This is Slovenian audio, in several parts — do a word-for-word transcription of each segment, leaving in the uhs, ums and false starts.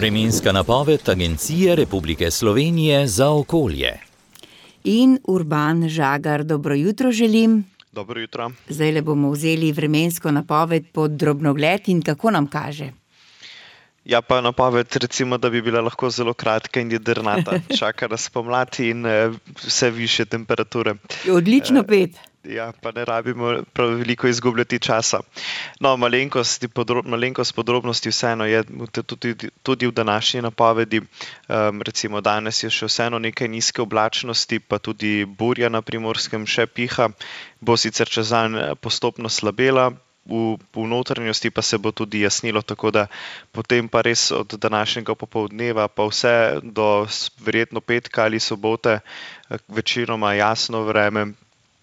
Vremenska napoved Agencije Republike Slovenije za okolje. In Urban Žagar, dobro jutro želim. Dobro jutro. Zdajle bomo vzeli vremensko napoved pod drobnogled in kako nam kaže? Ja, pa napoved recimo, da bi bila lahko zelo kratka in jedrnata. Čaka nas pomlad in uh, vse višje temperature. Odlično pet. Uh, Ja, pa ne rabimo prav veliko izgubljati časa. No, malenkost, podrob, malenkost podrobnosti vseeno je tudi, tudi v današnji napovedi. Um, recimo danes je še vseeno nekaj nizke oblačnosti, pa tudi burja na Primorskem še piha. Bo sicer čez dan postopno slabela, v, v notranjosti pa se bo tudi jasnilo, tako da potem pa res od današnjega popoldneva pa vse do verjetno petka ali sobote večinoma jasno vreme.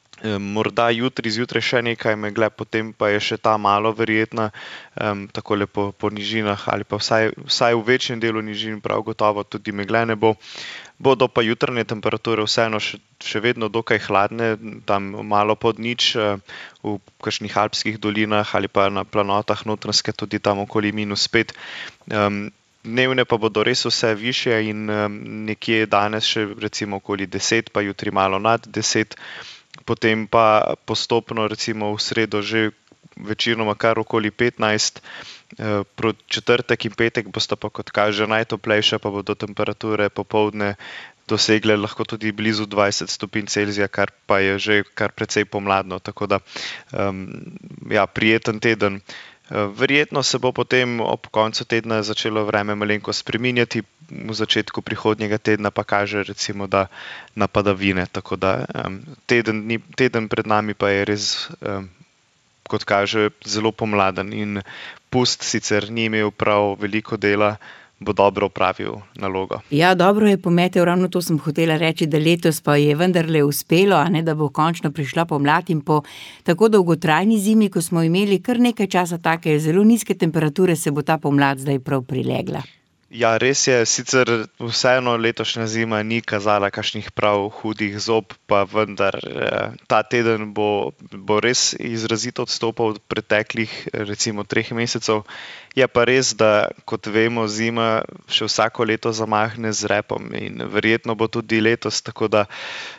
Morda jutri zjutraj še nekaj megle, potem pa je še ta malo verjetna, um, takole po, po nižinah ali pa vsaj, vsaj v večjem delu nižin prav gotovo tudi megle ne bo. Bodo pa jutranje temperature vseeno še, še vedno dokaj hladne, tam malo pod nič, v kakšnih alpskih dolinah ali pa na planotah Notranjske tudi tam okoli minus pet. Um, Dnevne pa bodo res vse višje in um, nekje danes še recimo okoli deset, pa jutri malo nad deset. Potem pa postopno recimo v sredo že večinoma kar okoli petnajst, proti četrtek in petek bosta pa kot kaže najtoplejša, pa bodo temperature popoldne dosegle lahko tudi blizu dvajset stopinj Celzija, kar pa je že kar precej pomladno, tako da um, ja, prijeten teden. Verjetno se bo potem ob koncu tedna začelo vreme malenko spreminjati, v začetku prihodnjega tedna pa kaže recimo, da na padavine, tako da um, teden, dni, teden pred nami pa je res, um, kot kaže, zelo pomladen in pust sicer ni imel prav veliko dela, bo dobro opravil nalogo. Ja, dobro je pometel, ravno to sem hotela reči, da letos pa je vendarle uspelo, a ne, da bo končno prišla pomlad in po tako dolgotrajni zimi, ko smo imeli kar nekaj časa take zelo nizke temperature, se bo ta pomlad zdaj prav prilegla. Ja, res je, sicer vseeno letošnja zima ni kazala kakšnih prav hudih zob, pa vendar ta teden bo, bo res izrazito odstopal od preteklih recimo treh mesecev. Je pa res, da kot vemo, zima še vsako leto zamahne z repom in verjetno bo tudi letos, tako da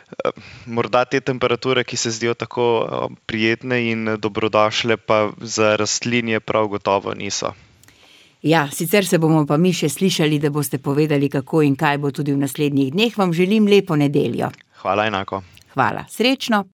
morda te temperature, ki se zdijo tako prijetne in dobrodošle, pa za rastlinje prav gotovo niso. Ja, sicer se bomo pa mi še slišali, da boste povedali, kako in kaj bo tudi v naslednjih dneh. Vam želim lepo nedeljo. Hvala enako. Hvala, srečno.